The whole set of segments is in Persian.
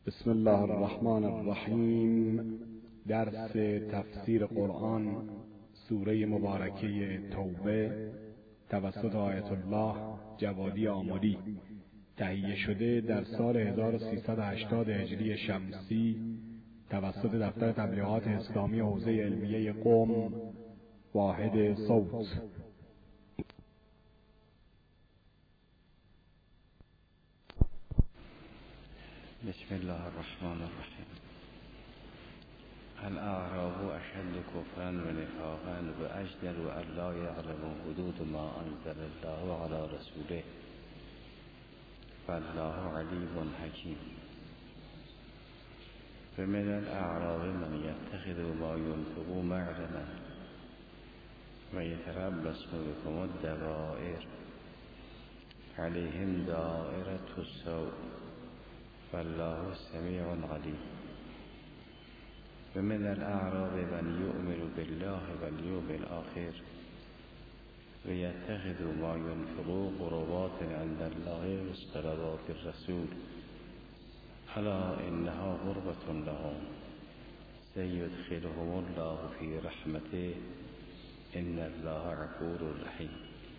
بسم الله الرحمن الرحیم. درس تفسیر قرآن سوره مبارکه توبه توسط آیت الله جوادی آملی، تهیه شده در سال 1380 هجری شمسی توسط دفتر تبلیغات اسلامی حوزه علمیه قم، واحد صوت. بسم الله الرحمن الرحیم. الاعراب اشد کفرا و نفاقا و اجدر و الا یعلموا حدود ما انزل الله علی رسوله فالله علیم حکیم. فمن الاعراب من یتخذ ما ينفق مغرما و یتربص بكم الدوائر علیهم دائرة السوء والله سمیع علیم. ومن الاعراب من یؤمن بالله والیوم الاخر ویتخذ ما ينفق قربات عند الله وصلوات الرسول الا انها قربة لهم سيدخلهم الله في رحمته ان الله غفور رحیم.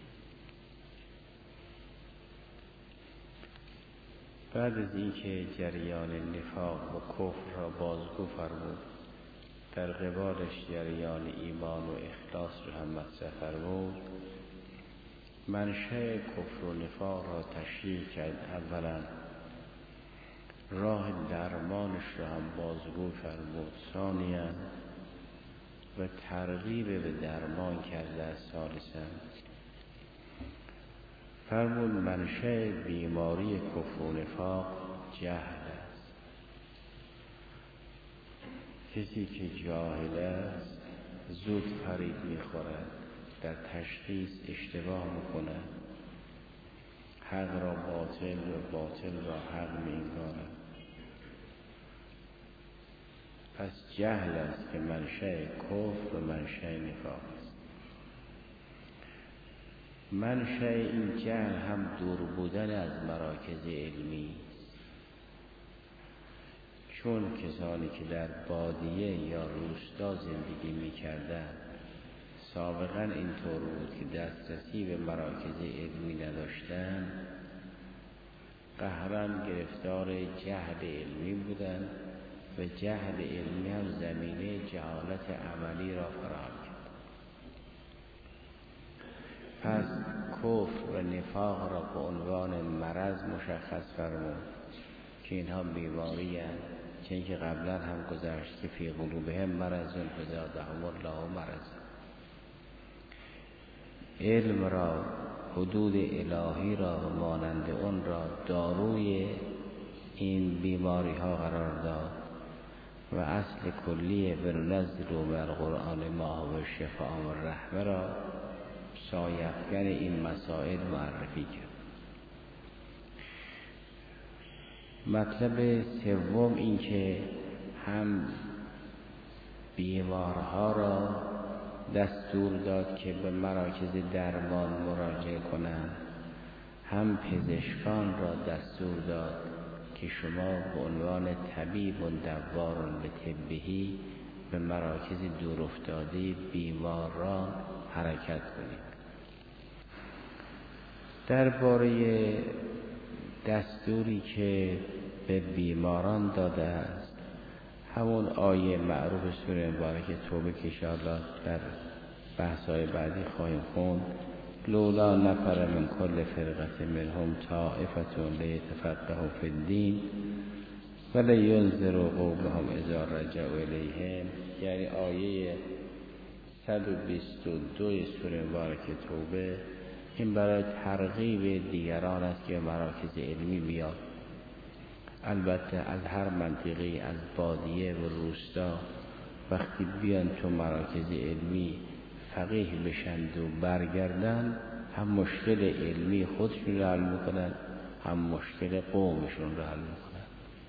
بعد از اینکه جریان نفاق و کفر را بازگو فرمود، در قبالش جریان ایمان و اخلاص را هم مطرح فرمود، منشأ کفر و نفاق را تشریح کرد. اولا راه درمانش را هم بازگو فرمود، ثانیاً و ترغیب به درمان کرده. ثالثاً فرمود منشأ بیماری کفر و نفاق جهل است. کسی که جاهل است زود فریب می‌خورد، در تشخیص اشتباه می‌کند، حق را باطل و باطل را حق می‌انگارد. پس جهل است که منشأ کفر و منشأ نفاق است. منشأ این جهل هم دور بودن از مراکز علمی، چون کسانی که در بادیه یا روستا زندگی می‌کردند سابقاً اینطور بود که دسترسی به مراکز علمی نداشتند، قهراً گرفتار جهل علمی بودند و جهل علمی هم زمینه جهالت عملی را فراهم کرد. پس کفر و نفاق را به عنوان مرض مشخص فرمود که اینها بیماری هستند، چون که قبلا هم گذشت که فی قلوبهم مرض فزادهم الله مرض. علم را، حدود الهی را و مانند اون را داروی این بیماری ها قرار داد و اصل کلی بننزل من القرآن ما هو شفاء و رحمه را سایه‌افکن این مسائل معرفی کرد. مطلب سوم این که هم بیمارها را دستور داد که به مراکز درمان مراجعه کنند، هم پزشکان را دستور داد که شما به عنوان طبیب و دوار به طبهی به مراکز دورافتاده بیماران حرکت کنید. درباره دستوری که به بیماران داده است، همون آیه معروف سوره مبارکه توبه که انشاءالله در بحث‌های بعدی خواهیم خوند، لولا نفر من کل فرقة منهم طائفة لیتفقهوا فی الدین ولینذروا قومهم اذا رجعوا الیهم، یعنی آیه 122 سوره مبارکه توبه، این برای ترغیب دیگران است که مراکز علمی بیاد. البته از هر منطقه، از بادیه و روستا، وقتی بیان تو مراکز علمی فقیه بشند و برگردن، هم مشکل علمی خودشون رو حل میکنن، هم مشکل قومشون رو حل میکنن.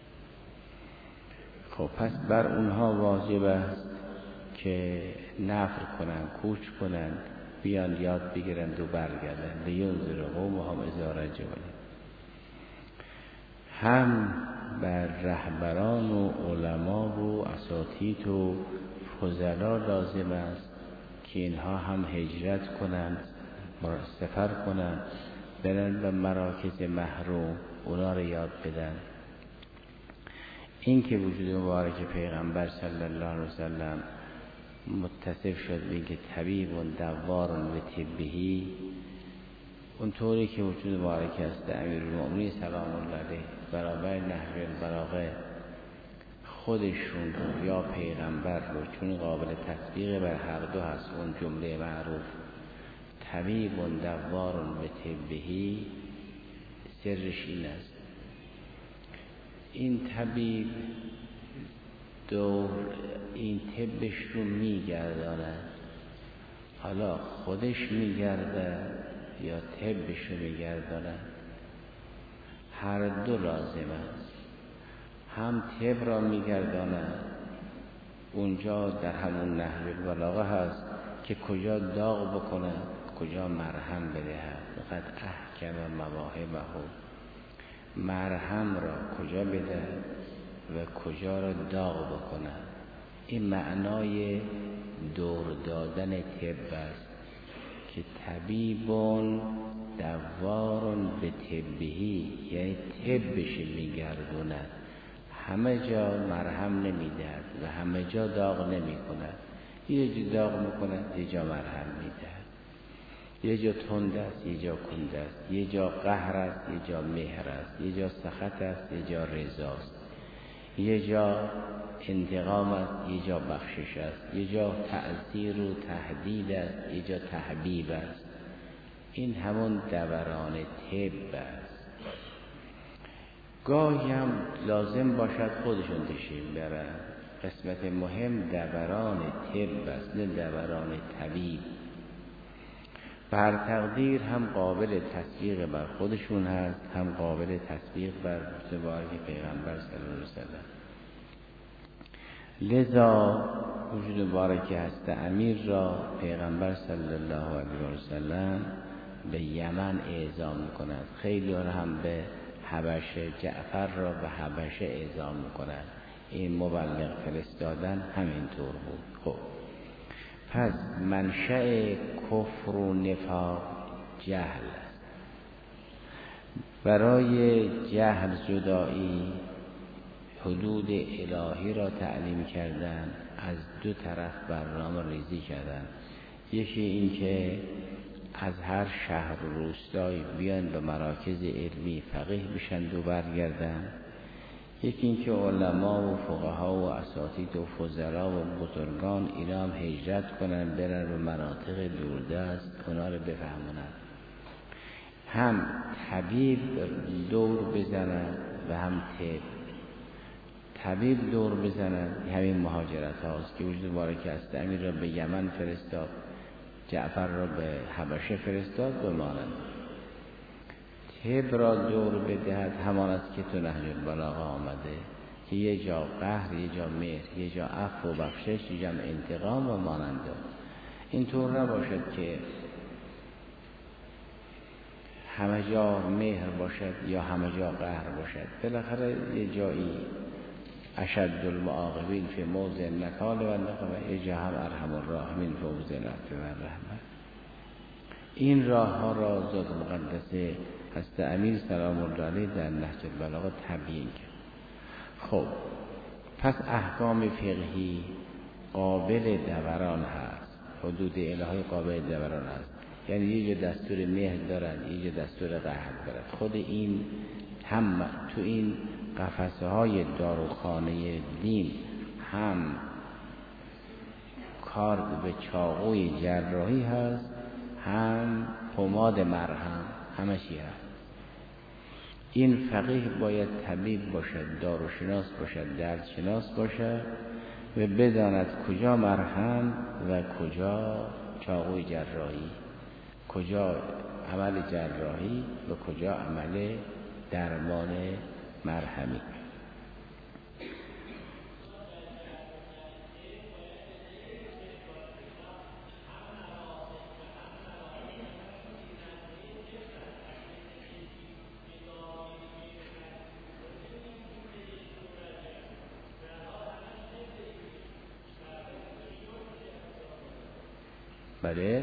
خب پس بر اونها واجب است که نفر کنن، کوچ کنن، بیان یاد بگیرند و برگردند. لینذروا قومهم اذا رجعوا. هم بر رهبران و علما و اساتید و فضلا لازم است که اینها هم هجرت کنند، سفر کنند، برن به مراکز محروم، اونا رو یاد بدن. این که وجود مبارک پیغمبر صلی الله علیه وسلم متصف شد به طبیب و دوار و طبیهی، اونطوری که وجود مبارک است امیرالمؤمنین سلام الله علیه برابر نهج البلاغه خودشون یا پیغمبر رو چون قابل تطبیق بر هر دو هست، اون جمله معروف طبیب و دوار و طبیهی، سرش این است. این طبیب دور این طبش رو میگرداند، حالا خودش میگرده یا طبش رو میگرداند، هر دو لازم است. هم طب را میگرداند، اونجا در همون نهج البلاغه هست که کجا داغ بکنه، کجا مرهم بدهد، فقط احکم مواهبه، مرهم را کجا بده و کجا را داغ بکنه. این معنای دور دادن طب است که طبیبون دوارون به طبیهی، یعنی طبش میگردوند، همه جا مرهم نمیدهد و همه جا داغ نمی کند. یه جا داغ میکند، یه جا مرهم میدهد، یه جا تند است، یه جا کند است، یه جا قهر است، یه جا مهر است، یه جا سخط است، یه جا رضا است، یه جا انتقام است، یه جا بخشش است، یه جا تعذیر و تهدید است، یه جا تحبیب است. این همون دوران طب است. گاهی هم لازم باشد خودشون تشریف برن. قسمت مهم دوران طب است، نه دوران طبیب. بر تقدیر هم قابل تطبیق بر خودشون هست، هم قابل تطبیق بر مبارک پیغمبر صلی الله علیه وسلم. لذا وجود مبارک هست امیر را پیغمبر صلی الله علیه وسلم به یمن اعزام می‌کند. خیلی را هم به حبشه، جعفر را به حبشه اعزام می‌کند. این مبلغ فرستادن همینطور بود. خب پس منشأ کفر و نفاق جهل است. برای جهل جدایی حدود الهی را تعلیم کردن، از دو طرف برنامه ریزی کردن. یکی این که از هر شهر و روستایی بیان به مراکز علمی فقیه بشند و برگردن. یکی این که علما و فقها و اساتید و فضلا و بزرگان اینا هم هجرت کنن برن به مناطق دوردست اونا رو بفهمونن. هم طبیب دور بزنن و هم طبیب دور بزنن. همین مهاجرت هاست که وجود مبارک است امیر را به یمن فرستاد، جعفر را به حبشه فرستاد به مانند. طب را دور بدهد همان است که تو نهج البلاغه آمده که یه جا قهر، یه جا مهر، یه جا عفو و بخشش، یه جا انتقام و مانند. اینطور نباشد که همه جا مهر باشد یا همه جا قهر باشد. بالاخره یه جایی اشد المعاقبین فی موضع نکال و نقمه، یه جا هم ارحم الراحمین فی موضع لطف و رحمت. این راه ها را ذات مقدسه حضرت امیر سلام الله علیه در نهج البلاغه تبیین کرد. خب پس احکام فقهی قابل دوران هست، حدود الهی قابل دوران هست. یعنی یه جا دستور مهر دارن، یه جا دستور قهر دارن. خود این هم تو این قفسه های داروخانه دین هم کار به چاقوی جراحی هست، هم پماد مرهم، همه چی هست. این فقیه باید طبیب باشد، داروشناس باشد، دردشناس باشد و بداند کجا مرهم و کجا چاقوی جراحی، کجا عمل جراحی و کجا عمل درمان مرهمی. بله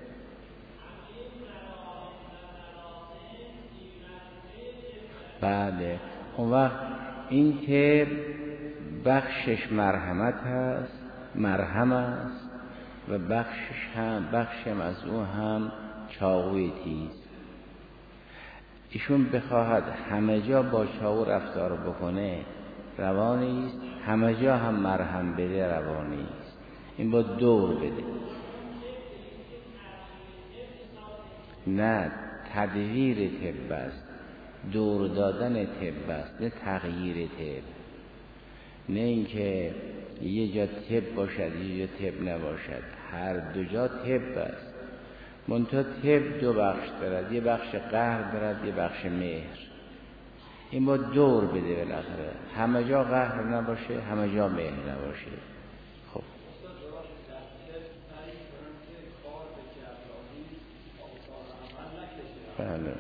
بله. اون وقت این طب بخشش مرهم است و بخشم از او هم چاقوی تیز. ایشون بخواهد همه جا با چاقو رفتار بکنه روانی است، همه جا هم مرهم بده روانی است. این با دور بده، نه تدویر طب است، دور دادن طب است، نه تغییر طب. نه اینکه یه جا طب باشد یه جا طب نباشد، هر دو جا طب است. منتها طب دو بخش دارد، یه بخش قهر دارد یه بخش مهر. این با دور بده بالاخره، همه جا قهر نباشه همه جا مهر نباشه. خب بله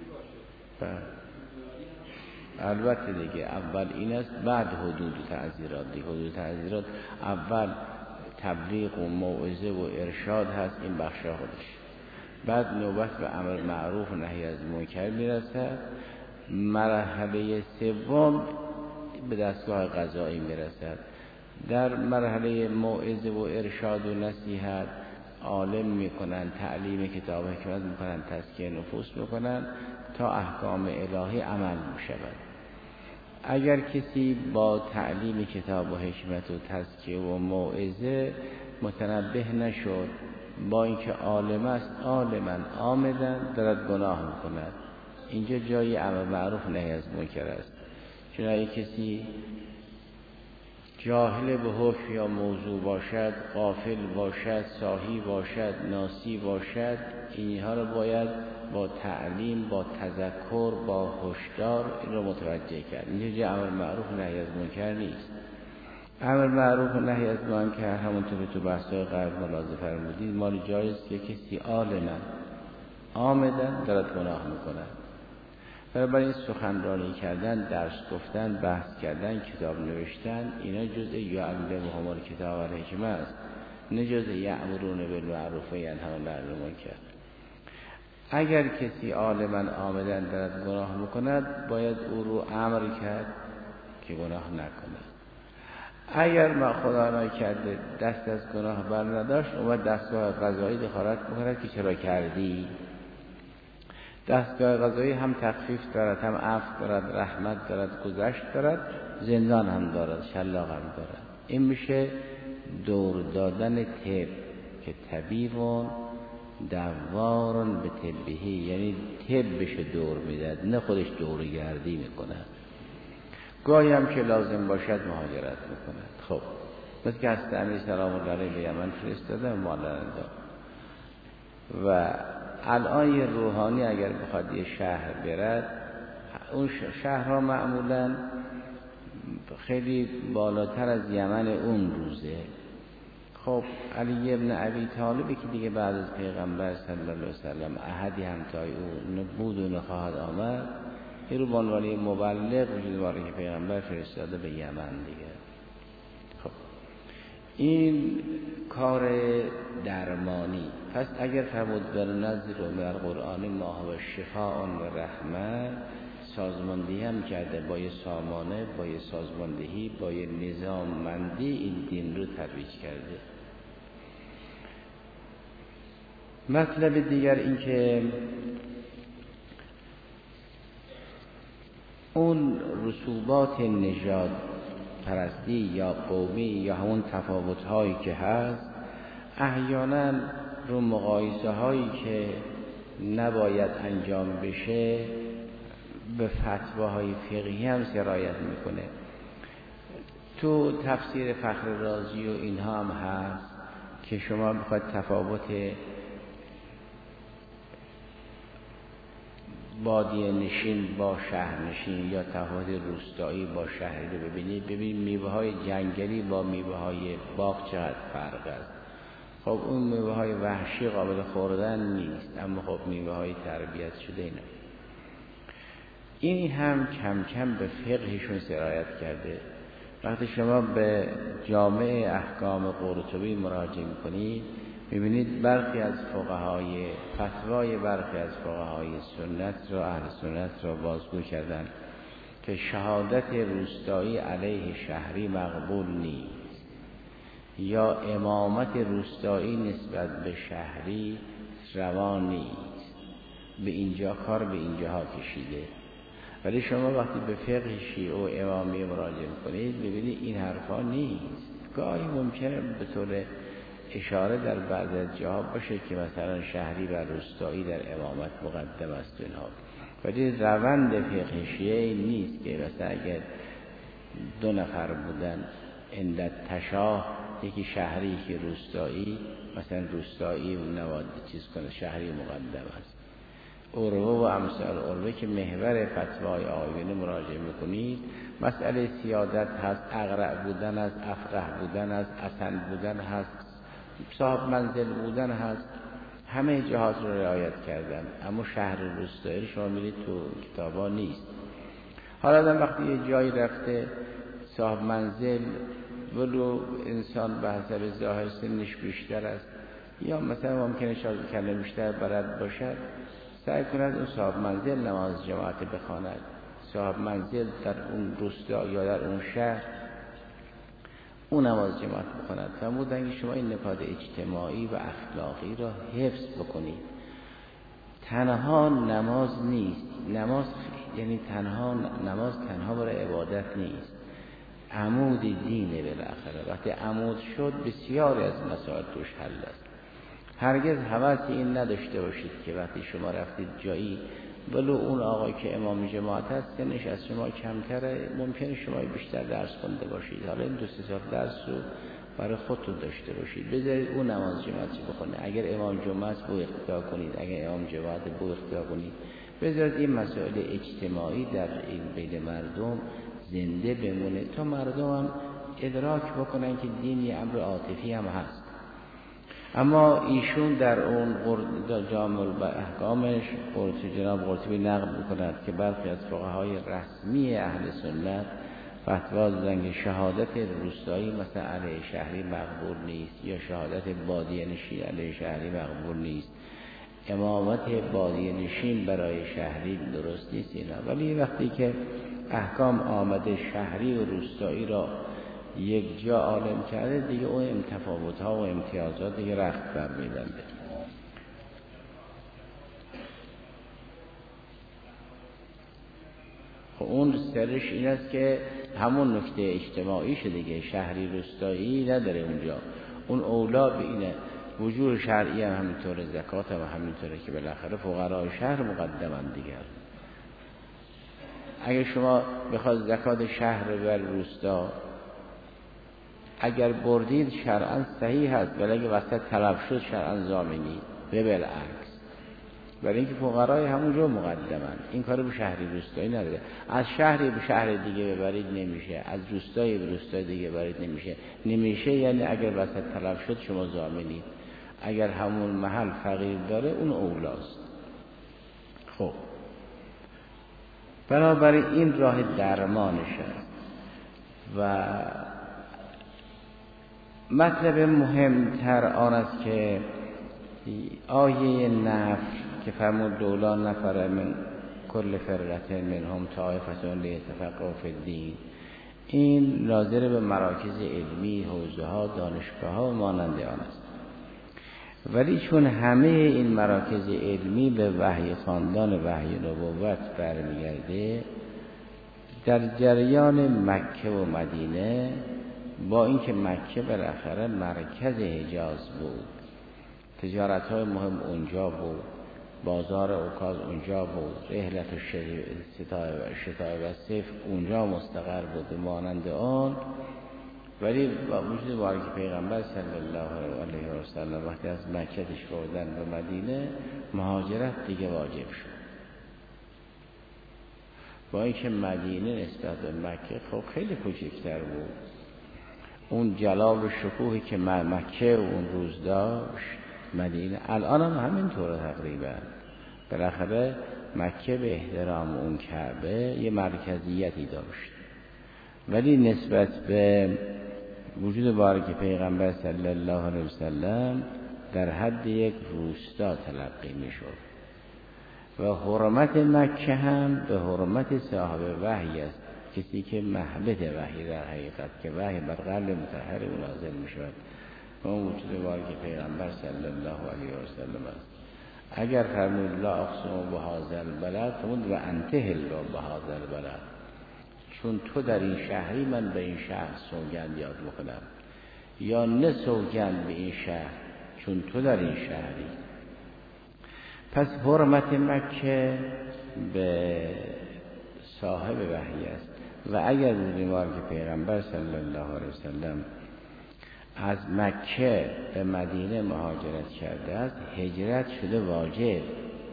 البته دیگه اول این است، بعد حدود تعزیرات دیگه. حدود تعزیرات اول تبلیغ و موعظه و ارشاد هست، این بخش خودش. بعد نوبت به امر معروف و نهی از منکر میرسد. مرحله سوم به دستگاه قضایی میرسد. در مرحله موعظه و ارشاد و نصیحت عالم میکنن، تعلیم کتاب حکمت میکنن، تزکیه نفوس میکنن تا احکام الهی عمل میشود. اگر کسی با تعلیم کتاب و حکمت و تزکیه و موعظه متنبه نشد، با اینکه عالم است عالمن آمدن دارد گناه میکند، اینجا جای امر معروف نهی از منکر است. چون اگه کسی جاهل به حکم یا موضوع باشد، غافل باشد، ساهی باشد، ناسی باشد، اینها رو باید با تعلیم، با تذکر، با هشدار این رو متوجه کرد. اینجا جای امر معروف نهی از منکر نیست. امر معروف و نهی از منکر همونطور که تو بحث‌های قبل ملاحظه فرمودید مال جایست که کسی عالما آمدن دارد گناه میکنن. برای این سخنرانی کردن، درس گفتن، بحث کردن، کتاب نوشتن، اینا جزء یعلمهم الکتاب و الحکمه است، نه جزء یأمرون بالمعروف و ینهون عن المنکر. اگر کسی عالما آمدن دارد گناه میکند باید او رو امر کرد که گناه نکند. اگر ما خدا نکرده دست از گناه بر نداشت اومد دستگاه قضایی دخالت میکند که چرا کردی. دستگاه قضایی هم تخفیف دارد، هم عفو دارد، رحمت دارد، گذشت دارد، زندان هم دارد، شلاق هم دارد. این میشه دور دادن طب که طبیبون دوارون به طبهی، یعنی طبش دور میداد نه خودش دورگردی میکنه. گاهی هم که لازم باشد مهاجرت میکنه. خب مثل که حضرت امیر سلام الله علیه به یمن فرستاده مالرندا و الان یه روحانی اگر بخواد یه شهر برد، اون شهرها معمولا خیلی بالاتر از یمن اون روزه. خب علی ابن ابی طالبی که دیگه بعد از پیغمبر صلی الله علیه وسلم احدی همتای او نبود و نخواهد آمد، این رو به عنوان مبلغ وجود داره که پیغمبر فرستاده به یمن دیگه. خب این کار درمانی. پس اگر فرمود بننزل من القرآن ما هو شفاء و رحمه، سازماندهی هم کرده با یه سامانه، با یه سازماندهی، با یه نظاممندی این دین رو ترویج کرده. مطلب دیگر این که اون رسوبات نژاد پرستی یا قومی یا همون تفاوت‌هایی که هست احیانا رو مقایسه هایی که نباید انجام بشه به فتواهای فقهی هم سرایت میکنه. تو تفسیر فخر رازی و اینها هم هست که شما بخواید تفاوت بادیه نشین با شهر نشین یا تفاوت روستایی با شهری رو ببینید میوه های جنگلی با میوه های باغ چقدر فرق است. خب اون میوه های وحشی قابل خوردن نیست، اما خب میوه های تربیت شده اینا. این هم کم کم به فقهشون سرایت کرده. وقتی شما به جامع احکام قرطبی مراجعه میکنید می‌بینید برخی از فقهای فتوای برخی از فقهای سنت را اهل سنت را بازگو کردند که شهادت روستایی علیه شهری مقبول نیست یا امامت روستایی نسبت به شهری روا نیست. به اینجا کار به اینجاها کشیده. ولی شما وقتی به فقه شیعه و امامی مراجعه کنید ببینید این حرفا نیست. گاهی ممکنه به طور اشاره در بعض از جاها باشه که مثلا شهری و روستایی در امامت مقدم است و اینها، ولی روند فقه شیعه نیست که مثلا اگر 2 نفر بودن عند تشاه، یکی شهری یکی روستایی، مثلا روستایی نواد چیز کنه شهری مقدم است. عروه و امثال عروه که محور فتوای آیینه مراجعه میکنید مسئله سیادت هست، اقرع بودن هست، افقه بودن هست، اسند بودن هست، صاحب منزل بودن هست، همه جهات رو رعایت کردن. اما شهر روستایی شما میرید تو کتابا نیست. حالا آدم وقتی یه جایی رفته صاحب منزل ولو انسان به حسب ظاهر سنش بیشتر است یا مثلا ممکنه شاید کلمه بیشتر بلد باشد، سعی کند اون صاحب منزل نماز جماعت بخواند. صاحب منزل در اون روستا یا در اون شهر اون نماز جماعت بخواند. فرمودن که شما این نکات اجتماعی و اخلاقی را حفظ بکنید. تنها نماز نیست، نماز یعنی نماز تنها برای عبادت نیست، عمود دینه. بالاخره وقتی عمود شد بسیاری از مسائل توش حل است. هرگز هوس این نداشته باشید که وقتی شما رفتید جایی ولو اون آقای که امام جماعت هست سنش از شما کمتره، ممکنه شما بیشتر درس خونده باشید، حالا این 2-3 سال درس رو برای خودتون داشته باشید، بذارید اون نماز جماعتی بخونه. اگر امام جمعه است بو اقتدا کنید، اگر امام جماعت بو اقتدا کنید. بذارید این مسائل اجتماعی در این بین مردم زنده بمونه تا مردم هم ادراک بکنن که دین یه امر عاطفی هم هست. اما ایشون در اون جامع احکامش جناب قرطبی نقل می‌کند که برخی از فقهای رسمی اهل سنت فتوا دادن که شهادت روستایی مثلا علیه شهری مقبول نیست یا شهادت بادیه نشین علیه شهری مقبول نیست، امامت بادیه نشین برای شهری درست نیست اینا. ولی وقتی که احکام آمده شهری و روستایی را یک جا عالم کرده دیگه اون تفاوت‌ها و امتیازات دیگه رخت بر می‌بنده. خب اون سرش این است که همون نکته اجتماعیش دیگه، شهری روستایی نداره اونجا. اون اولا به اینه. وجود شرعی هم همینطوره، زکات هم همینطوره که بالاخره فقرای شهر مقدمن دیگر. اگه شما بخواد زکات شهر و روستا اگر بردید شرعاً صحیح هست، ولی اگه وسط طلب شد شرعاً ضامنی به بالعکس، برای اینکه فقرای همونجا مقدمن. این کارو به شهری روستایی نداره. از شهری به شهر دیگه ببرید نمیشه، از روستایی به روستای دیگه ببرید نمیشه. یعنی اگر وسط طلب شد شما ضامنی، اگر همون محل فقیر داره اون اولاست. خب بنابراین این راه درمانش است. و مطلب مهمتر آن است که آیه نفر که فرمود لولا نفر من کل فرقه منهم طائفة لیتفقهوا فی الدین، این ناظر به مراکز علمی، حوزه ها، دانشگاه ها و مانند آن است. ولی چون همه این مراکز علمی به وحی خاندان وحی نبوت برمیگرده، در جریان مکه و مدینه، با اینکه مکه بالاخره مرکز حجاز بود، تجارت‌های مهم اونجا بود، بازار اوکاز اونجا بود، رحلت شتای و صیف اونجا مستقر بود مانند آن، ولی با وجود بارک پیغمبر صلی الله علیه و سلم وقتی از مکه بردن به مدینه، مهاجرت دیگه واجب شد. با اینکه مدینه نسبت به مکه خب خیلی کوچکتر بود، اون جلال و شکوهی که مکه اون روز داشت مدینه الان هم همینطوره تقریبا. بالاخره مکه به احترام اون کعبه یه مرکزیتی داشت، ولی نسبت به وجود بارک پیغمبر صلی الله علیه وسلم در حد یک روستا تلقی میشد و حرمت مکه هم به حرمت صاحب وحی است، کسی که محبت وحی در حقیقت که وحی بر قلب مطهر او نازل میشود و اون وجود باری که پیغمبر صلی الله علیه و سلم است. اگر فرمود لا اقسم بهذا البلد، فرمود و انت حل بهذا البلد، چون تو در این شهری من به این شهر سوگند یاد میکنم، یا نه سوگند به این شهر چون تو در این شهری. پس حرمت مکه به صاحب وحی است و اگر روز مبارک پیغمبر صلی الله علیه وسلم از مکه به مدینه مهاجرت کرده است، هجرت شده واجب.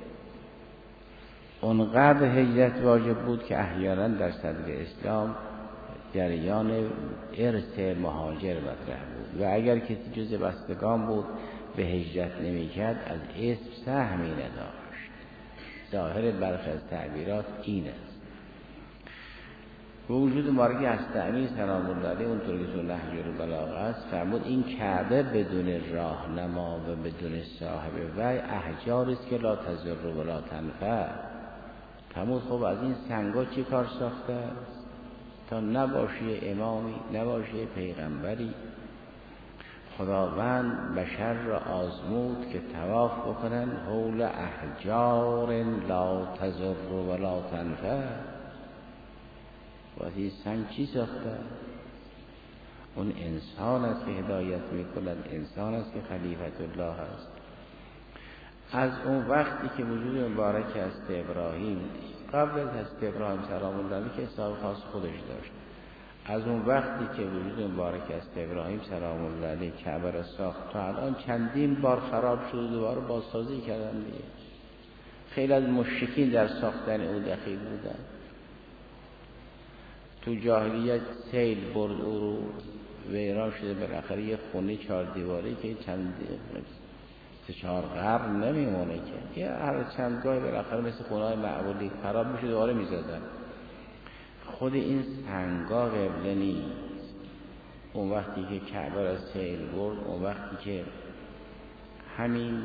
اونقدر هجرت واجب بود که احیانا در صدر اسلام جریان ارث مهاجر مطرح بود و اگر کسی جز بستگان بود به هجرت نمی‌کرد از اسم سهمی نداشت. ظاهر برخی از تعبیرات این است. به وجود مبارک استعمی سلام الله علیه اونطور که تو نهج البلاغه است فرمود این کعبه بدون راهنما و بدون صاحب وحی احجاری است که لا تضر ولا تنفع. فرمود خب از این سنگا چی کار ساخته است؟ تا نباشی امامی، نباشی پیغمبری. خداوند بشر را آزمود که طواف بکنن حول احجار لا تضر ولا تنفع. و از این سنگ چی ساخته؟ اون انسان است که هدایت میکند، انسان است که خلیفت الله است. از اون وقتی که وجود مبارک است ابراهیم، قبل از حضرت ابراهیم سلام الله علیه که حساب خاص خودش داشت، از اون وقتی که وجود مبارک است ابراهیم سلام الله علیه کعبه را ساخت تا الان چندین بار خراب شد و دوباره بازسازی کردن دیگه. خیلی از مشرکین در ساختن او دخیل بودن. تو جاهلیت سیل برد او رو ویران شده، بالاخره یه خونه 4 دیواری که چند 3-4 قرن نمیمونه که یه هر چند گاهی بالاخره مثل خونه‌های معمولی خراب میشه دوباره میزدن. خود این سنگا قبله نیست. اون وقتی که کعبه را سیل برد، اون وقتی که همین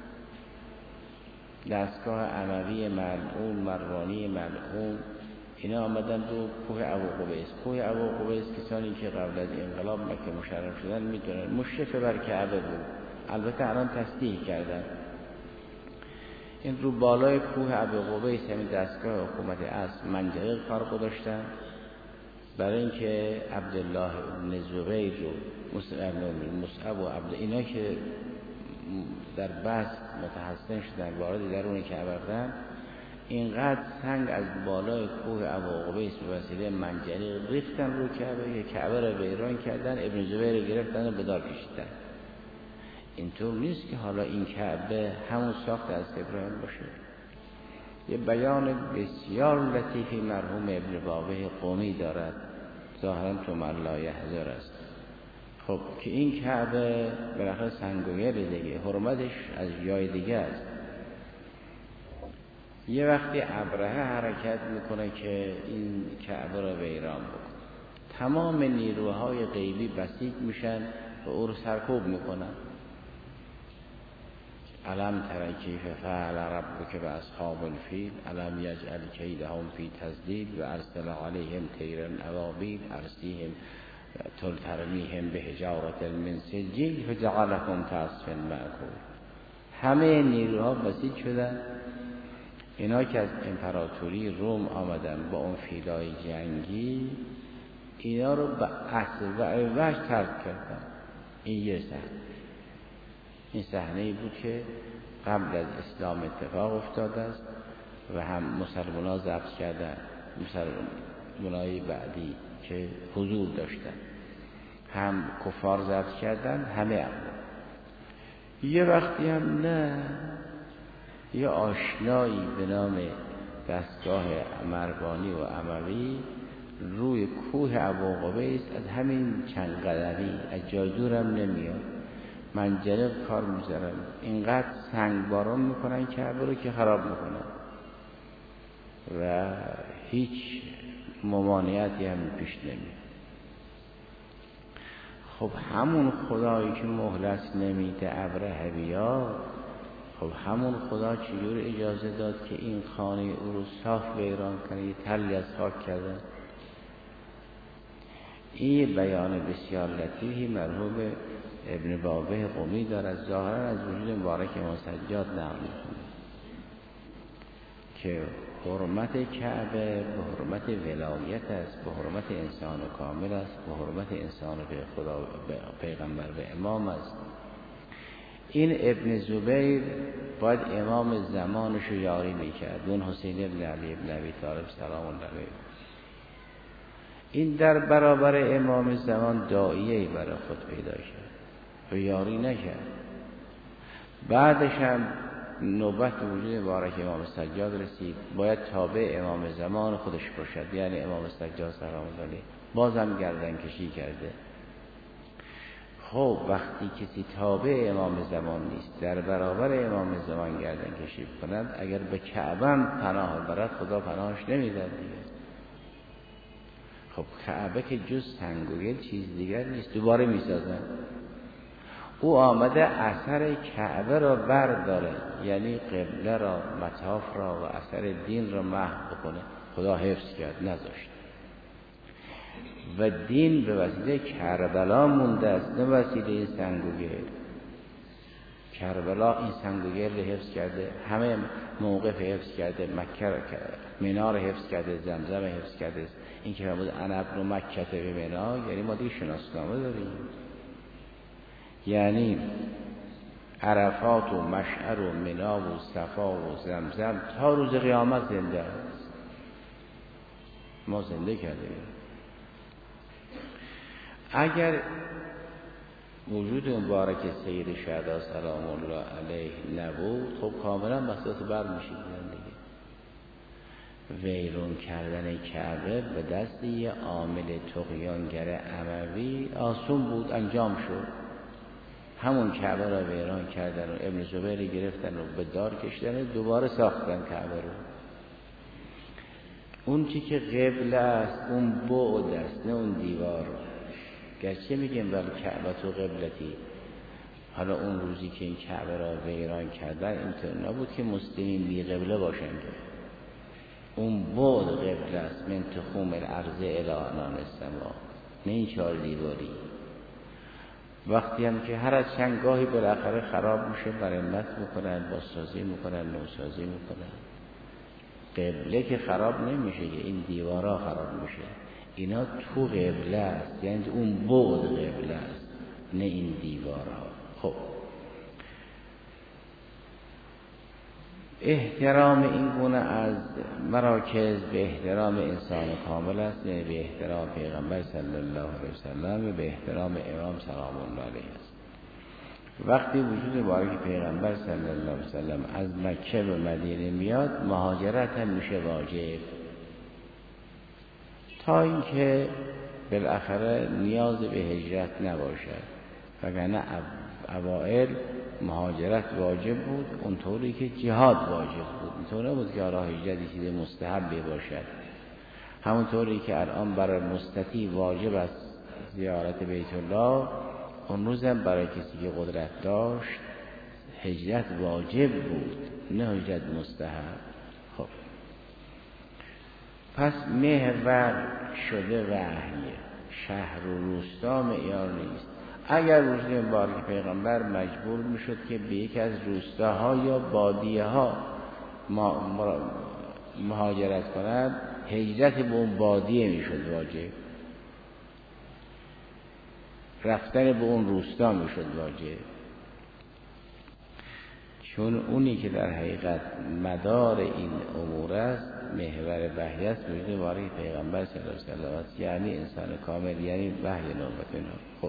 دستگاه اموی ملعون، مروانی ملعون، اینا آمدن تو کوه ابوقبیس. کوه ابوقبیس کسانی که قبل از انقلاب مکه مشرف شدن میدونن مشرف بر کعبه بود. البته الان تصدیح کردن. این رو بالای کوه ابوقبیس همین دستگاه حکومت اصل منجنیق کار گذاشتن برای اینکه عبدالله بن زبیر و مصعب و عبد اینا که در بست متحسن شدن وارد درون کعبه شدن، اینقدر سنگ از بالای کوه ابوقبیس به وسیله منجنیق ریختن رو کعبه که کعبه را ویران کردن. ابن زبیر گرفتن و به دار کشیدن. اینطور نیست که حالا این کعبه همون ساخت از ابراهیم باشه. یه بیان بسیار لطیفی مرحوم ابن باقی قومی دارد، ظاهرا تو من لا یحضر است. خب که این کعبه بالاخره سنگویه دیگه، حرمتش از جای دیگه است. یه وقتی ابرهه حرکت میکنه که این کعبه را ویران بکنه، تمام نیروهای غیبی بسیج میشن و او رو سرکوب میکنن. الم تر کیف فعل ربک باصحاب الفیل الم یجعل کیدهم فی تضلیل و ارسل علیهم طیرا ابابیل ارسیهم ترمیهم بحجارة من سجیل فجعلهم کعصف مأکول. همه نیروها بسیج شدن. اینا که از امپراتوری روم آمدن با اون فیلای جنگی، اینا رو به اسب و عوج ترک کردن. این صحنه بود که قبل از اسلام اتفاق افتاده است و هم مسلمان‌ها ضبط کردن، مسلمان‌های بعدی که حضور داشتن هم کفار ضبط کردن، همه یه وقتی هم نه، یه آشنایی به نام دستگاه مروانی و اموی روی کوه ابوقبیس از همین چند قدمی از جای دورم نمیاد، منجنیق کار میذارن، اینقدر سنگ باران میکنن کعبه رو که خراب میکنن و هیچ ممانعتی هم پیش نمیاد. خب همون خدایی که مهلت نمیده ابرهه بیاد، خب همون خدا چجور اجازه داد که این خانه او رو صاف ویران کنه، یه تلی از خاک کردن؟ این بیان بسیار لطیفی مرحوم ابن بابه قمی دارد، ظاهرا از وجود مبارک امام سجاد نقل می‌کنه که حرمت کعبه به حرمت ولایت است، به حرمت انسان کامل است، به حرمت انسان به خدا، به پیغمبر، به امام است. این ابن زبیر باید امام زمانش رو یاری میکرد، اون حسین ابن علی ابن ابی طالب سلام الله علیه. این در برابر امام زمان داعیه‌ای برای خود پیدا کرد و یاری نکرد. بعدش هم نوبت وجود مبارک امام سجاد رسید، باید تابع امام زمان خودش باشد، یعنی امام سجاد سلام الله علیه. بازم گردن کشی کرده. خب وقتی کسی تابع امام زمان نیست، در برابر امام زمان گردن کشی کند، اگر به کعبه پناه برد خدا پناهش نمیدهد دیگه. خب کعبه که جز سنگ و گل چیز دیگر نیست، دوباره میسازن. او آمده اثر کعبه را برداره، یعنی قبله را، مطاف را و اثر دین را محو بکنه. خدا حفظ کرد، نذاشت. و دین به وسیله کربلا مونده است، نه وسیله سنگ و گل. کربلا این سنگ و گل حفظ کرده، همه موقف حفظ کرده، مکه منار حفظ کرده، زمزم حفظ کرده. این که فرمود انا ابن مکه به منا، یعنی ما دیگه شناسنامه داریم، یعنی عرفات و مشعر و منا و صفا و زمزم تا روز قیامت زنده است. ما زنده کردیم. اگر وجود مبارک سید شهدا سلام الله علیه نبود، خب کاملا مسئله بر میشیدن دیگه. ویرون کردن کعبه به دست یه عامل طغیانگر اموی آسون بود، انجام شد. همون کعبه را ویران کردن و ابن زبیر گرفتن و به دار کشیدن، دوباره ساختن کعبه رو. اون چی که قبله است اون بعد است، نه اون دیوار. گرچه میگیم ولی کعبه تو قبلتی، حالا اون روزی که این کعبه را ویران کردن اینطور نبود که مسلمین بی قبله باشند، اون بعد قبله است، من تخوم الارض الی عنان السما، نه این 4 دیواری. وقتی هم که هر از چند گاهی بالاخره خراب میشه، مرمت میکنن، بازسازی میکنن، نوسازی میکنن. قبله که خراب نمیشه، که این دیوارا خراب میشه. اینا تو قبله است، یعنی اون بعد قبله است، نه این دیوارها. خب احترام این گونه از مراکز به احترام انسان کامل است، نه به احترام پیغمبر صلی الله علیه وسلم، به احترام امام سلام الله علیه است. وقتی وجود مبارک پیغمبر صلی الله علیه وسلم از مکه به مدینه میاد، مهاجرت هم میشه واجب، تا اینکه بالاخره نیاز به هجرت نباشد. وگرنه اوائل مهاجرت واجب بود، اونطوری که جهاد واجب بود. اینطور نبود که حالا هجرت چیز مستحبی باشد. همونطوری که الان برای مستطیع واجب است زیارت بیت الله، اون روز هم برای کسی که قدرت داشت هجرت واجب بود، نه هجرت مستحب. خب پس محور شده وحی، شهر و روستا معیار نیست. اگر وجود مبارک پیغمبر مجبور میشد که به یک از روستاها یا بادیه ها مهاجرت کند، هجرت به اون بادیه میشد واجب، رفتن به اون روستا میشد واجب، چون اونی که در حقیقت مدار این امور است، محور وحی است، وجود مبارک پیغمبر صلی الله علیه و سلم، یعنی انسان کامل، یعنی وحی نوبت. خب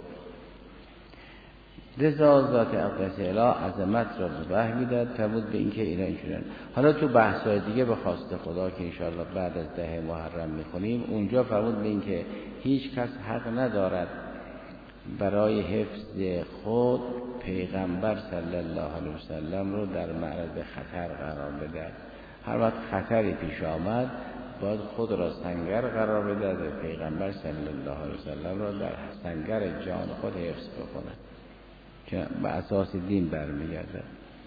لذا ذات اقدس اله عظمت را به وحی میداد، فرمود به این که اینا اینجورن. حالا تو بحث‌های دیگه به خواست خدا که انشاءالله بعد از 10 محرم میخونیم، اونجا فرمود به این که هیچ کس حق ندارد برای حفظ خود پیغمبر صلی الله علیه وسلم رو در معرض خطر قرار بده. هر وقت خطری پیش آمد باید خود را سنگر قرار بده و پیغمبر صلی الله علیه وسلم را در سنگر جان خود حفظ بکنه که به اساس دین برمیگرده.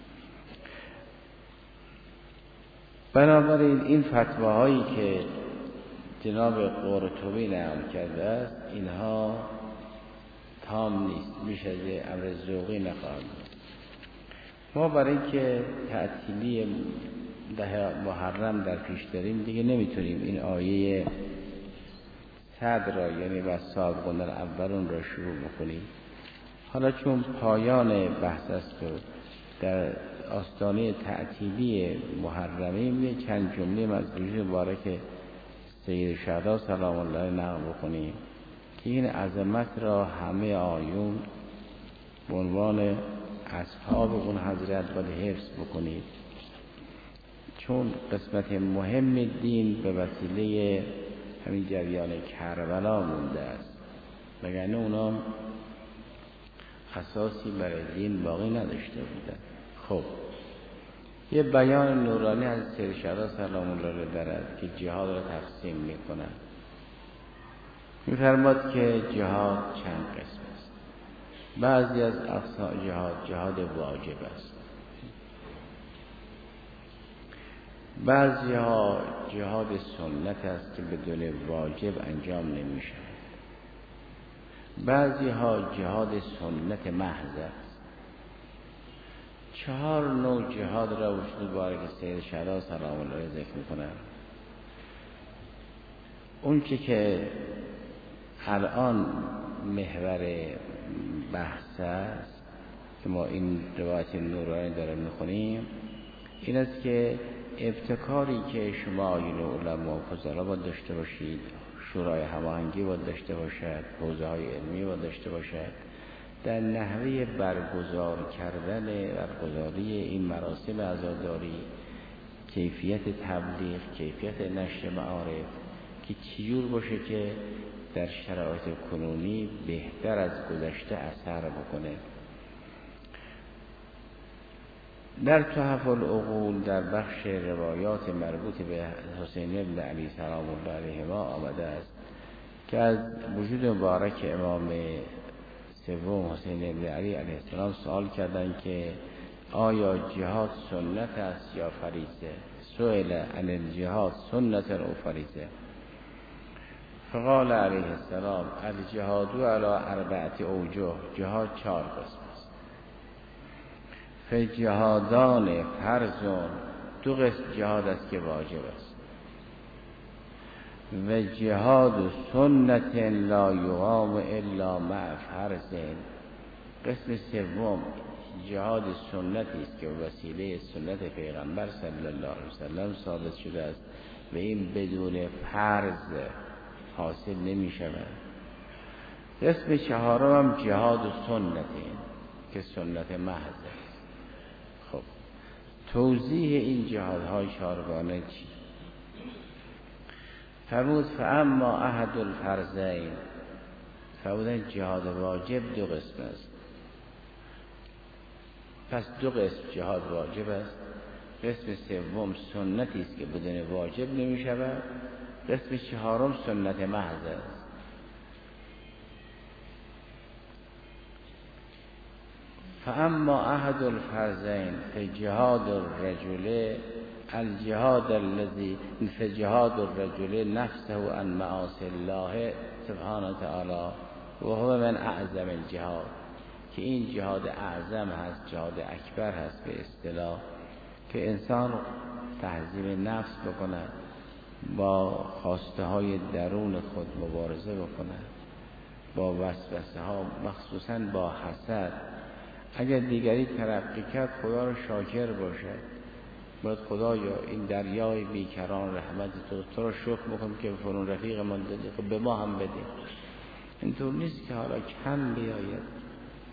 بنابراین این فتواهایی که جناب قرطبی نقل کرده است اینها تام نیست، بیش از امر ذوقی نخواهد بود. ما برای اینکه تعطیلی ده محرم در پیش داریم دیگه نمیتونیم این آیه صد را یعنی والسابقون الاولون را شروع بکنیم. حالا چون پایان بحث است و در آستانه تعطیلی محرمیم یه چند جمله از وجود مبارک سید شهدا سلام الله نقل بکنیم که این عظمت را همه آیون به عنوان اصحاب اون حضرت باید حفظ بکنید، چون قسمت مهم دین به وسیله همین جریان کربلا مونده است، وگرنه اونا اساسی برای دین باقی نداشته بودن. خب یه بیان نورانی از سید شهدا سلام الله را دارد که جهاد را تقسیم میکنه. میفرماد که جهاد چند قسم است. بعضی از اقسام جهاد واجب است، بعضی ها جهاد سنت است که بدون واجب انجام نمیشه، بعضی ها جهاد سنت محض است. 4 نوع جهاد را وجود باره که سید شهدا سلام الله ذکر میکنه. اون که الان محور بحث است که ما این روایت نورانی داریم میخونیم این است که ابتکاری که شما آیین علما و فضلا باید داشته باشید، شورای هماهنگی باید داشته باشد، حوزه های علمی باید داشته باشد در نحوه برگزاری این مراسم عزاداری، کیفیت تبلیغ، کیفیت نشر معارف که چجور باشه که در شرایط کنونی بهتر از گذشته اثر بکنه. در تحف العقول در بخش روایات مربوط به حسین بن علی سلام الله علیهما آمده است که از وجود مبارک امام سوم حسین بن علی علیه السلام سوال کردند که آیا جهاد سنت است یا فریضه؟ سئل عن الجهاد سنت او فریضه؟ فقال علیه السلام الجهاد علی 4 اوجه، جهاد 4 قسم است. فجهادان فرضون، 2 قسم جهاد است که واجب است، و جهاد سنت لا یقام الا مع فرض، قسم سوم جهاد سنتی است که وسیله سنت پیغمبر صلی الله علیه وسلم ثابت شده است و این بدون فرض حاصل نمی شود. قسم 4 هم جهاد سنتی که سنت محض است. خب توضیح این جهادهای 4گانه چی؟ فرمود فاما احد الفرضین، فرمودن جهاد واجب 2 قسم است. پس 2 قسم جهاد واجب است، قسم سوم سنتی است که بدون واجب نمی شود، قسم 4 سنت محض است. فاما احد الفرضین فجهاد الرجل الجهاد الذي فجهاد الرجل نفسه عن معاصی الله سبحانه وتعالى و هو من اعظم الجهاد، که این جهاد اعظم هست، جهاد اکبر هست به اصطلاح، که انسان تهذیب نفس بکنه، با خواسته های درون خود مبارزه بکنه، با وسوسه ها، مخصوصا با حسد. اگر دیگری ترقی کرد خدا رو شاکر باشد، باید خدایا این دریای بیکران رحمت تو رو شکر بکنم که فلان رفیق من دادی، خب به ما هم بدیم. اینطور نیست که حالا کم بیاید.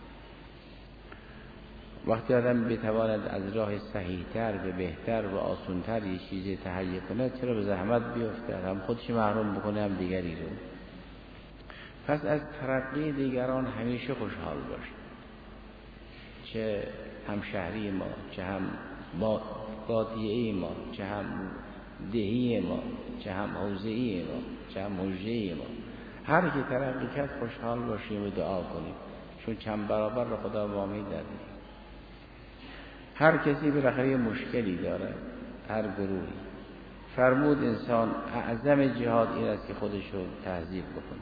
وقتی آدم بتواند از راه صحیح‌تر و بهتر و آسان‌تر یه چیزی تهیه کنه، چرا به زحمت بیفته؟ هم خودش محروم بکنه هم دیگری رو. پس از ترقی دیگران همیشه خوشحال باش، چه همشهری ما، چه هم بادیه ما، چه هم دهی ما، چه هم حوزه‌ای ما، چه هم مژده‌ای ما. هر کی ترقی کرد خوشحال باشیم و دعا کنیم، چون چند برابر را خدا وامی داده. هر کسی بالاخره مشکلی داره، هر گروهی. فرمود انسان اعظم جهاد این است که خودش رو تهذیب بکنه.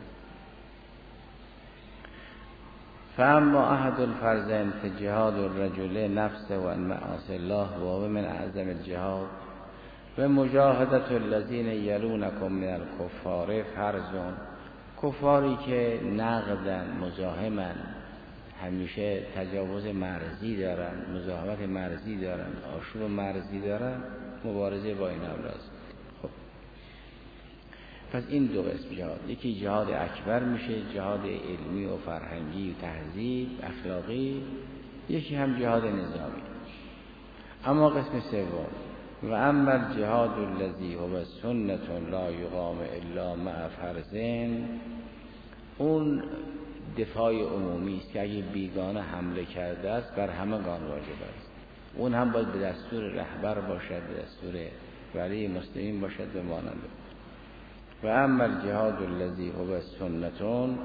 فاما احد الفرضین فجهاد الرجل نفسه و معاصی الله و هو من اعظم الجهاد و مجاهدت الذین یلونکم من الکفار فرضون. کفاری که نقدن، مزاحمن، همیشه تجاوز مرزی دارن، مزاحمت مرزی دارن، آشوب مرزی دارن، مبارزه با اینا لازم. خب پس این دو قسم جهاد، یکی جهاد اکبر میشه، جهاد علمی و فرهنگی و تهذیب اخلاقی، یکی هم جهاد نظامی. اما قسم سوم و اما الجهاد الذی هو سنت لا یقام الا مع فرضین، اون دفاع عمومی است که اگه بیگانه حمله کرده است بر همگان واجب است. اون هم باید به دستور رهبر باشد، به دستور ولی مسلمین باشد و مانند. و اما الجهاد الذی هو سنتون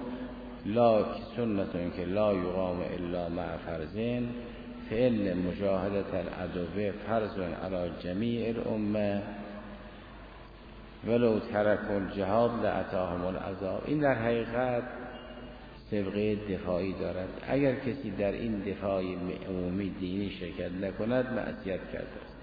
که لا یقام الا مع فرضین فإن مجاهدة العدو فرض علی جمیع الامه ولو ترکوا الجهاد لاتاهم العذاب. این در حقیقت سابقه دفاعی دارد. اگر کسی در این دفاع عمومی دینی شرکت نکند معصیت کرده است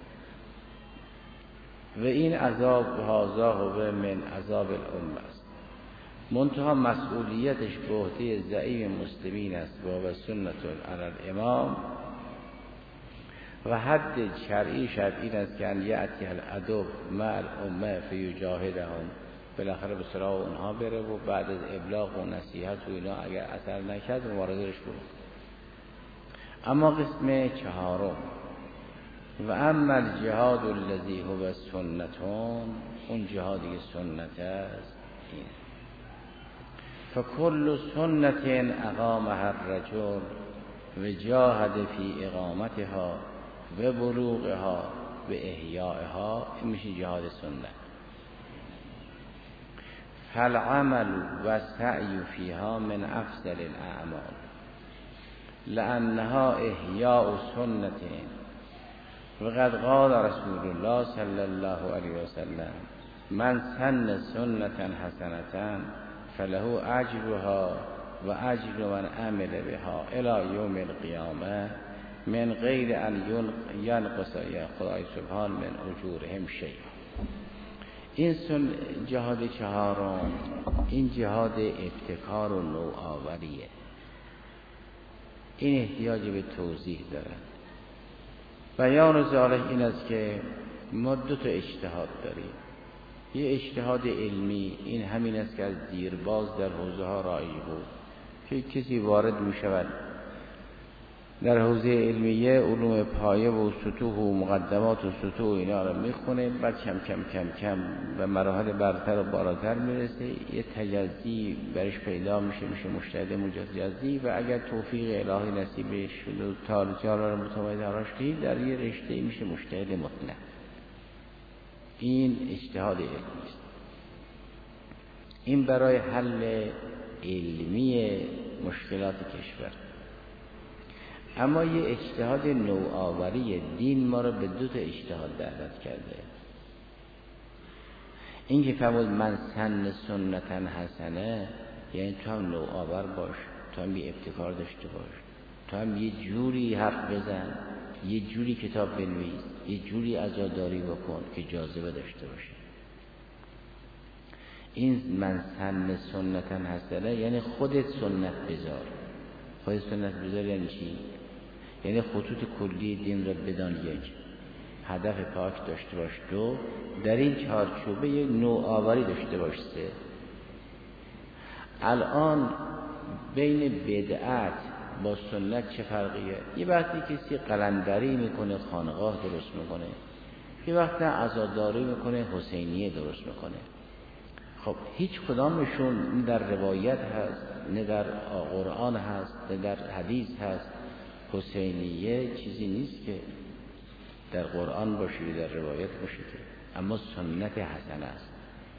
و این عذاب هذا هو من عذاب الامه است. منتها مسئولیتش به عهده زعیم مسلمین است و سنت علی الامام و حد شرعی این است که ان یأتی العدو مع الامه فیجاهدهم، بالاخره به سراغ اونها بره و بعد از ابلاغ و نصیحت و اینا اگر اثر نکرد مبارزه‌اش کنه. اما قسم چهارم و اما الجهاد الذی هو سنتون، اون جهادی که سنت است، این فکل سنت اقامها الرجل و جاهد فی اقامتها و بلوغها و احیائها، این میشه جهاد سنت. فالعمل و سعی فیها من افضل الاعمال لانها احیاء سنت و قد قال رسول الله صلی الله علیه وسلم من سن سنة حسنة فله اجرها و اجر من عمل بها الی یوم القیامه من غیر ان ینقص خدای سبحان من اجورهم شیء. این جهاد چهارم، این جهاد ابتکار و نوآوریه. این احتیاج به توضیح دارد. بیان ذالک این است که ما دو تا اجتهاد داریم. یه اجتهاد علمی، این همین است که از دیرباز در حوزه ها رایج بود که کسی وارد می شود در حوزه علمیه، علوم پایه و سطوح و مقدمات و سطوح اینا رو میخونه، بعد کم به مراحل برتر و بالاتر میرسه، یه تجزی برش پیدا میشه مجتهد مجزی و اگر توفیق الهی نصیبش شد و تاریخ‌ها رو متمایز هراش دید در یه رشته میشه مجتهد مطلق. این اجتهاد علمی است. این برای حل علمی مشکلات کشور. اما یه اجتهاد نوآوری دین ما رو به دو تا اجتهاد دعوت کرده. این که فرمود من سن سنتا حسنه، یعنی تو هم نوآور باش، تو هم یه ابتکار داشته باش، تو هم یه جوری حرف بزن، یه جوری کتاب بنویس، یه جوری عزاداری بکن که جاذبه داشته باشه. این من سن سنتا حسنه یعنی خودت سنت بذار. خودت سنت بذار یعنی چی؟ یعنی خطوط کلی دین را بدان، یک هدف پاک داشته باش، دو در این چارچوبه یک نوآوری داشته باش، سه الان بین بدعت با سنت چه فرقیه؟ یه وقتی کسی قلندری میکنه خانقاه درست میکنه، یه وقتی عزاداری میکنه حسینیه درست میکنه. خب هیچ کدامشون نه در روایت هست، نه در قرآن هست، نه در حدیث هست. حسینیه چیزی نیست که در قرآن باشه در روایت باشه که، اما سنت حسنه است.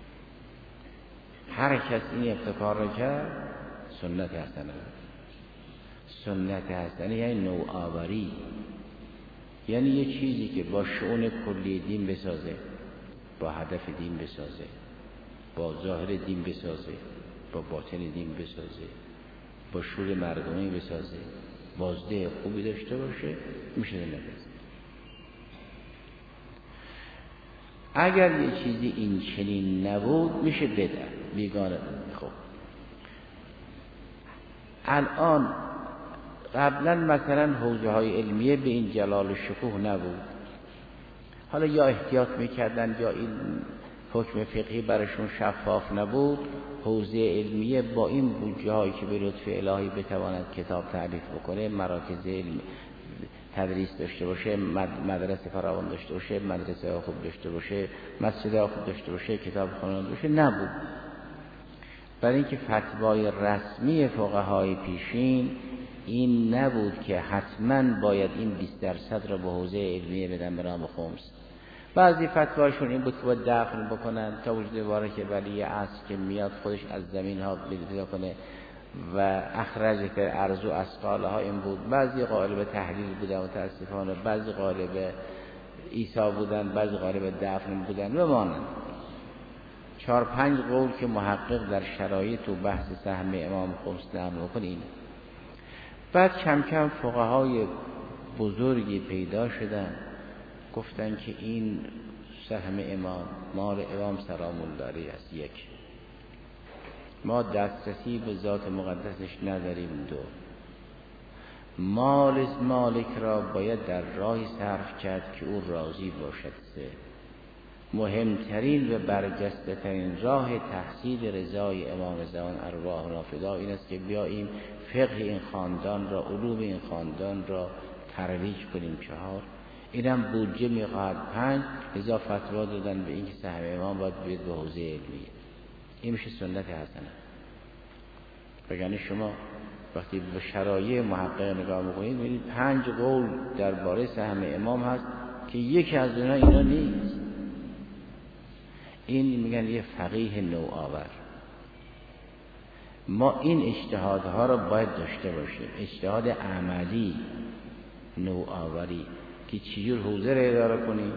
هر کس این ابتکار را کرد سنت حسنه است. سنت حسنه یعنی نوآوری، یعنی یه چیزی که با شؤون کلی دین بسازه، با هدف دین بسازه، با ظاهر دین بسازه، با باطن دین بسازه، با شور مردمی بسازه، بازده خوبی داشته باشه، میشه سنت. اگر یه چیزی این چنین نبود میشه بدعت، بیگانه. خب الان قبلا مثلا حوزه های علمیه به این جلال و شکوه نبود، حالا یا احتیاط میکردن یا این حکم فقهی براشون شفاف نبود. حوزه علمیه با این بودجه هایی که به لطف الهی بتواند کتاب تألیف بکنه، مراکز علمی تدریس داشته باشه، مدرسه فراوان داشته باشه، مدرسه خوب داشته باشه، مسجد خوب داشته باشه، کتاب خواننده باشه، نبود. برای اینکه فتوای رسمی فقهای پیشین این نبود که حتما باید این 20% را به حوزه علمیه بدن به نام خمس. بعضی فتوایشون این بود که باید دفن بکنن تا وجود باره که ولی عصر که میاد خودش از زمین ها پیدا کنه و اخرج که ارزو اسقال ها این بود. بعضی قائل به تحلیل بودن متاسفانه، بعضی قائل به عیسی بودن، بعضی قائل به دفن بودن و مانند 4-5 قول که محقق در شرایط و بحث سهم امام خمس نقل می‌کنه اینه. بعد کم کم فقهای بزرگی پیدا شدن گفتن که این سهم امام مال امام سلام الله علیه است. یک، ما دسترسی به ذات مقدسش نداریم. دو، مال مالک را باید در راهی صرف کرد که او راضی باشد. سه، مهمترین و برجسته ترین راه تحصیل رضای امام زمان ارواحنا فدا این است که بیاییم فقه این خاندان را، علوم این خاندان را ترویج کنیم. 4، اینم بودجه میخواهد. 5، لذا فتوا دادن به این که سهم امام باید بیاد به حوزه علمیه. این میشه سنت حسنه. یعنی شما وقتی به شرایع محقق نگاه میکنید میبینید 5 قول درباره سهم امام هست که یکی از اونها اینا نیست. این میگن یه فقیه نوآور. ما این اجتهادها را باید داشته باشیم، اجتهاد عملی، نوآوری، که چجور حوزه را اداره کنیم.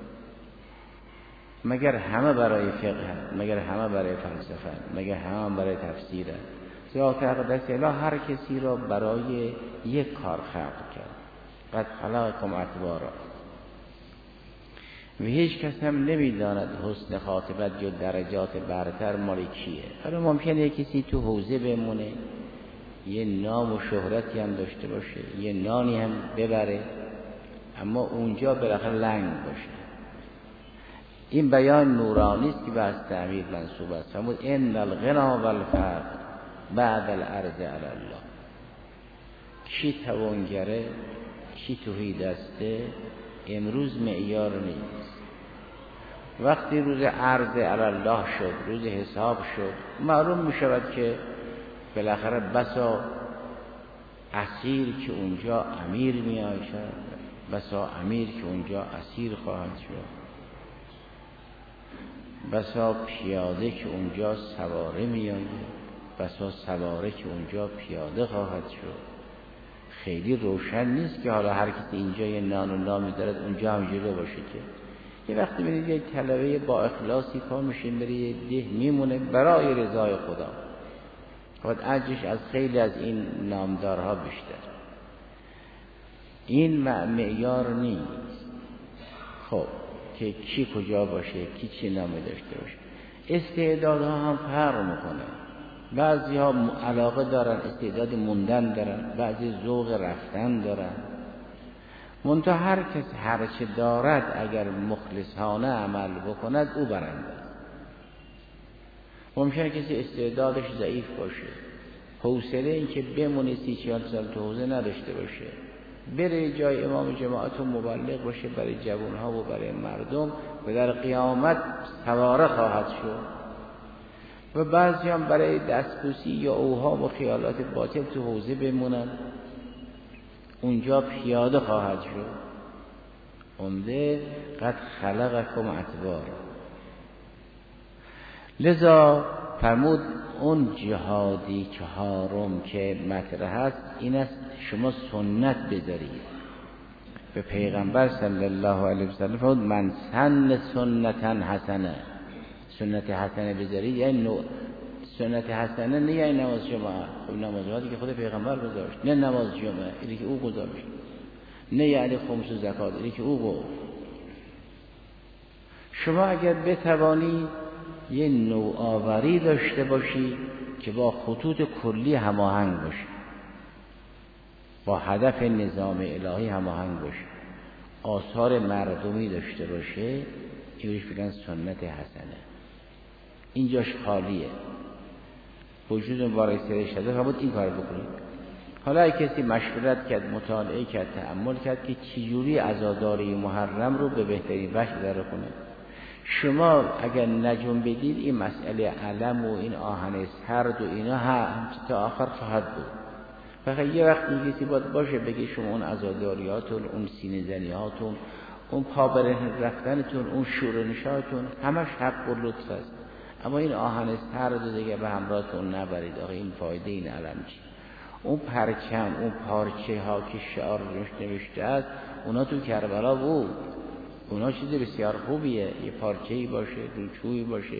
مگر همه برای فقه هست؟ مگر همه برای فلسفه هست؟ مگر همه برای تفسیر هست؟ ذات اقدس اله هر کسی را برای یک کار خلق کرد. قد خلقکم اطوارا. و هیچ کس هم نمیداند حسن خاتمت یا درجات برتر مال کیه. حالا ممکنه کسی تو حوزه بمونه، یه نام و شهرتی هم داشته باشه، یه نانی هم ببره، اما اونجا بالاخره لنگ باشه. این بیان نورانی است که به از تعمیر منصوب است. فرمود ان الغنا والفقر بعد العرض علی الله. کی توانگره، کی تهیدسته، امروز معیار نیست. وقتی روز عرض علی الله شد، روز حساب شد، معلوم می شود که بالاخره بسا اسیر که اونجا امیر می آید، بسا امیر که اونجا اسیر خواهد شد، بسا پیاده که اونجا سواره می آید، بسا سواره که اونجا پیاده خواهد شد. خیلی روشن نیست که حالا هر کسی اینجا یه نان و نامی دارد اونجا هم جلو باشه. که یه وقتی می‌بینید یک طلبه با اخلاصی پا میشین بره یه ده میمونه برای رضای خدا، خود اجرش از خیلی از این نامدارها بیشتر. این معیار نیست. خب که کی کجا باشه، کی چی نامی داشته باشه. استعدادها هم فرق میکنه. بعضی ها علاقه دارن، استعداد موندن دارن، بعضی ذوق رفتن دارن. منتها هر کس هر چه دارد اگر مخلصانه عمل بکند او برنده. ممکنه کسی استعدادش ضعیف باشه، حوصله این که بمونه 30-40 سال تو حوزه نداشته باشه، بره جای امام جماعت و مبلغ باشه برای جوانها و برای مردم و در قیامت سواره خواهد شد. و بعضی هم برای دستبوسی یا اوهام و خیالات باطل تو حوزه بمونن، اونجا پیاده خواهد شد. عمده قد خلقکم اطوار. لذا فرمود اون جهادی چهارم که مطرح است این است شما سنت بذارید. به پیغمبر صلی الله علیه و سلم فرمود من سن سنتا حسنه. سنت حسنه بذارید یعنی نوع سنت حسنه نه یعنی نماز جمعه. خب نماز جمعه که خود پیغمبر گذاشت، نه نماز جمعه اینی که او گذاشت، نه یعنی خمس و زکات اینی که او گفت. شما اگر بتوانی یه نوآوری داشته باشی که با خطوط کلی هماهنگ باشه، با هدف نظام الهی هماهنگ باشه، آثار مردمی داشته باشه، اینوش بگن سنت حسنه. اینجاش خالیه. وجود مبارک سید شده فرمود این کار بکنید. حالا اگه کسی مشورت کرد، مطالعه کرد، تأمل کرد که چجوری عزاداری محرم رو به بهترین وجه اداره کنه. شما اگر نجوم بدید این مسئله علم و این آهن سرد و اینا هم تا آخر خواهد بود. فقط یه وقتی کسی باید باشه بگه شما اون عزاداریاتون، اون سینه زنیاتون، اون پا رفتنتون، اون شورنشاتون همش حق و لطف است. اما این آهن سرد دیگه به همراهتون نبرید. آقا این فایده این علم چی؟ اون پرچم، اون پارچه ها که شعار نوشته است اونا تو کربلا بود. اونا چیز بسیار خوبیه. یه پارچه‌ای باشه، روچویی باشه،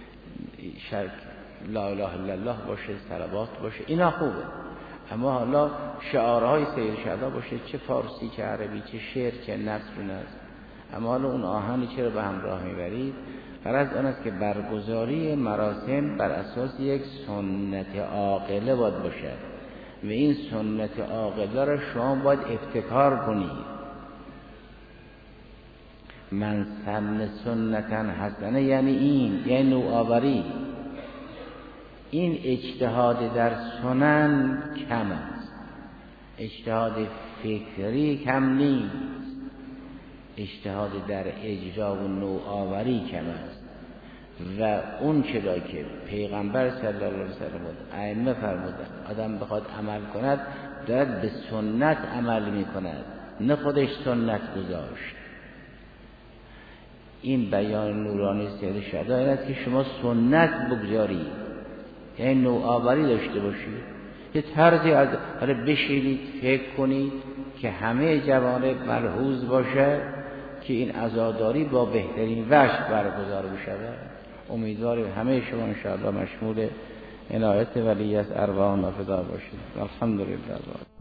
لا اله الا الله باشه، صلوات باشه، اینا خوبه. اما حالا شعارهای سید شهدا باشه، چه فارسی چه عربی چه شعر چه نثر و نظم. اما حالا اون آهنی چرا به همراه میبرید؟ غرض آن است که برگزاری مراسم بر اساس یک سنت عاقله باید باشد و این سنت عاقله را شما باید ابتکار کنید. من سن سنتا حسنه یعنی این، یعنی نوآوری. این اجتهاد در سنن کم است، اجتهاد فکری کم نیست، اجتهاد در اجرا و نوآوری کم است. و اون چرا که پیغمبر صلی الله علیه و سلم ائمه فرمودند آدم بخواد عمل کند دارد به سنت عمل میکند، نه خودش سنت گذاشت. این بیان نورانی سید شهدا این است که شما سنت بگذارید، یعنی نوآوری داشته باشید. یه طرزی از بشینید فکر کنید که همه جوانب ملحوظ باشه که این عزاداری با بهترین وجه برگزار بشود. امیدواریم همه شما انشاءالله مشمول عنایت ولی از ارواح نافذار باشید. الحمدلله.